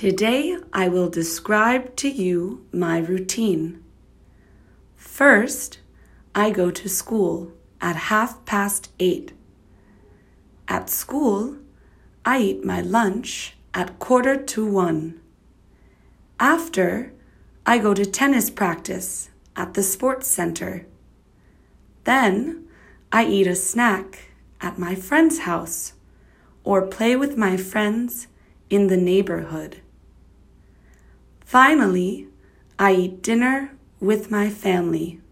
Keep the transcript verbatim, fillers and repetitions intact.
Today I will describe to you my routine. First, I go to school at half past eight. At school, I eat my lunch at quarter to one. After, I go to tennis practice at the sports center. Then, I eat a snack at my friend's house or play with my friends in the neighborhood. Finally, I eat dinner with my family.